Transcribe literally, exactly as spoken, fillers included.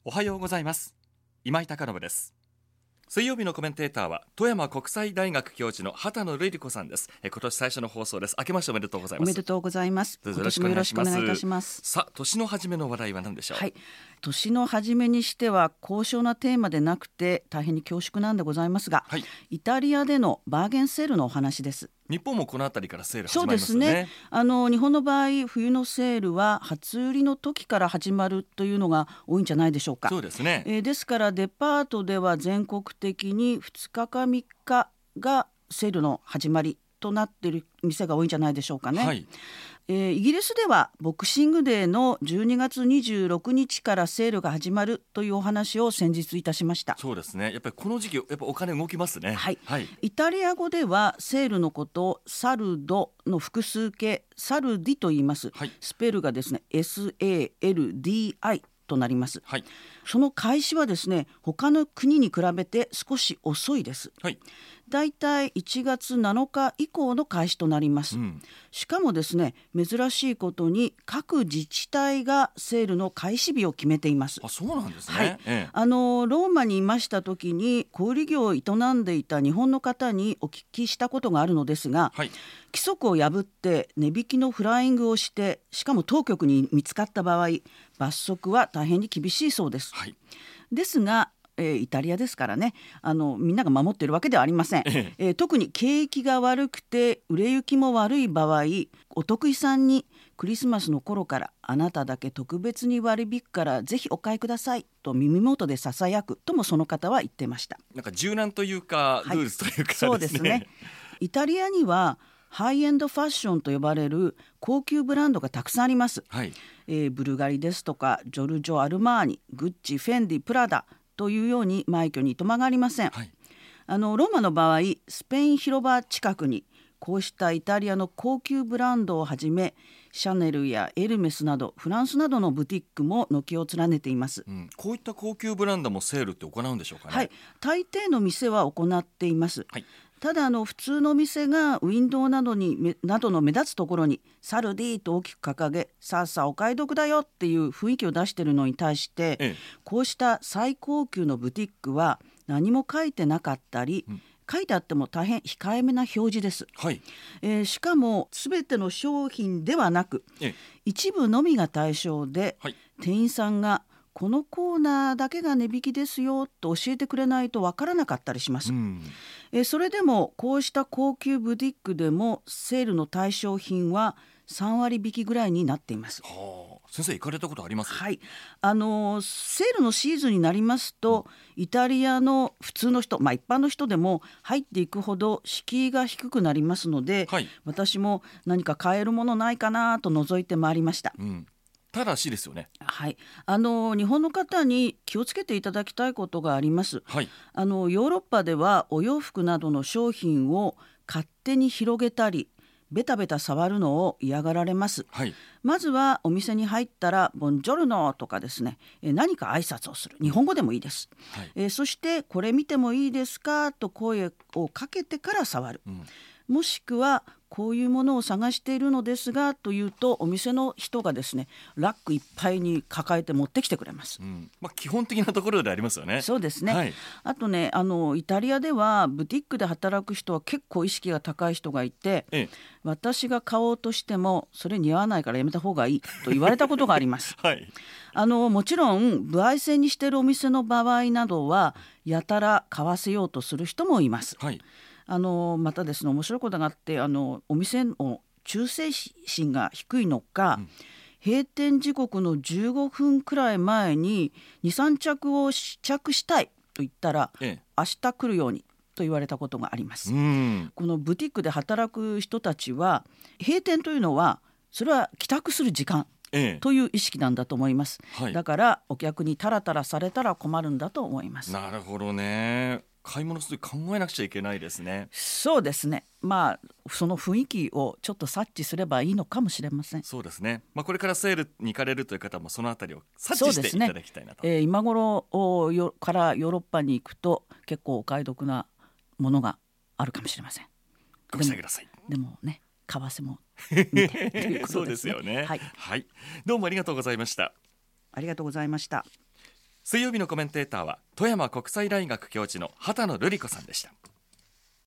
おはようございます。今井貴信です。水曜日のコメンテーターは富山国際大学教授の畑野瑠璃子さんです。え今年最初の放送です。明けましておめでとうございます。 おめでとうございます。 どうぞ今年もよろしくお願いいたします。 さあ、年の初めの話題は何でしょう。 はい、年の初めにしては高尚なテーマでなくて大変に恐縮なんでございますが、 はい、 イタリアでのバーゲンセールのお話です。 日本もこのあたりからセール始まりますね。 そうですね。あの日本の場合、冬のセールは初売りの時から始まるというのが多いんじゃないでしょうか。 そうですね、 えー、ですからデパートでは全国的にふつかかみっかがセールの始まりとなっている店が多いんじゃないでしょうかね。 はい、 えー、イギリスではボクシングデーのじゅうにがつにじゅうろくにちからセールが始まるというお話を先日いたしました。 そうですね。やっぱりこの時期やっぱお金動きますね。 はい、 はい、 イタリア語ではセールのことをサルドの複数形サルディと言います。 はい、 スペルがですね エスエーエルディーアイ となります。 はい、 その開始はですね他の国に比べて少し遅いです。 はい、 だいたいいちがつなのか以降の開始となります、うん、しかもですね珍しいことに各自治体がセールの開始日を決めています。 あ、そうなんですね。 はい、 ええ、 あのローマにいました時に小売業を営んでいた日本の方にお聞きしたことがあるのですが、 はい、 規則を破って値引きのフライングをしてしかも当局に見つかった場合罰則は大変に厳しいそうです、はい、ですがえー、イタリアですからねあのみんなが守っているわけではありません、ええー、特に景気が悪くて売れ行きも悪い場合お得意さんにクリスマスの頃からあなただけ特別に割り引くからぜひお買いくださいと耳元でささやくともその方は言ってました。 なんか柔軟というか、はい、ルールというかですね。 そうですね。イタリアにはハイエンドファッションと呼ばれる高級ブランドがたくさんあります、はい、えー、ブルガリですとかジョルジョ・アルマーニ、グッチ、フェンディ、プラダというように枚挙にいとまがありません、はい、あのローマの場合スペイン広場近くにこうしたイタリアの高級ブランドをはじめシャネルやエルメスなどフランスなどのブティックも軒を連ねています、うん、 こういった高級ブランドもセールって行うんでしょうかね。 はい、大抵の店は行っています、はい、ただあの普通の店がウィンドウなどになどの目立つところにサルディと大きく掲げさあさあお買い得だよっていう雰囲気を出しているのに対して、ええ、こうした最高級のブティックは何も書いてなかったり、うん、書いてあっても大変控えめな表示です、はい、えー、しかも全ての商品ではなく、ええ、一部のみが対象で、はい、店員さんがこのコーナーだけが値引きですよと教えてくれないとわからなかったりします、うん、えそれでもこうした高級ブティックでもセールの対象品はさんわり引きぐらいになっています、 はあ、先生行かれたことあります？ はい、あのセールのシーズンになりますと、うん、イタリアの普通の人、まあ、一般の人でも入っていくほど敷居が低くなりますので、はい、私も何か買えるものないかなと覗いて回りました、うん、 ただしですよね。 はい、あの日本の方に気をつけていただきたいことがあります、はい、あのヨーロッパではお洋服などの商品を勝手に広げたりベタベタ触るのを嫌がられます、はい、まずはお店に入ったらボンジョルノとかですね、え何か挨拶をする、日本語でもいいです、はい、えそしてこれ見てもいいですかと声をかけてから触る、うん、もしくはこういうものを探しているのですがというとお店の人がですねラックいっぱいに抱えて持ってきてくれます、うん、 まあ、基本的なところでありますよね。 そうですね、はい、あとねあのイタリアではブティックで働く人は結構意識が高い人がいて、ええ、私が買おうとしてもそれ似合わないからやめた方がいいと言われたことがあります、はい、あのもちろん歩合制にしているお店の場合などはやたら買わせようとする人もいます、はい、あのまたですね面白いことがあってあのお店の忠誠心が低いのか、うん、閉店時刻のじゅうごふんくらい前に にさんちゃくを試着したいと言ったら、ええ、明日来るようにと言われたことがあります。うん、このブティックで働く人たちは閉店というのはそれは帰宅する時間という意識なんだと思います、はい、だからお客にタラタラされたら困るんだと思います。 なるほどね。買い物するとき考えなくちゃいけないですね。 そうですね、まあその雰囲気をちょっと察知すればいいのかもしれません。 そうですね、まあ、これからセールに行かれるという方もそのあたりを察知していただきたいなと、 ねえー、今頃よからヨーロッパに行くと結構お買い得なものがあるかもしれません。 ご期待ください。 でもね為替も見てということですね。 そうですよね、はいはい、どうもありがとうございました。 ありがとうございました。 水曜日のコメンテーターは富山国際大学教授の畑野瑠璃子さんでした。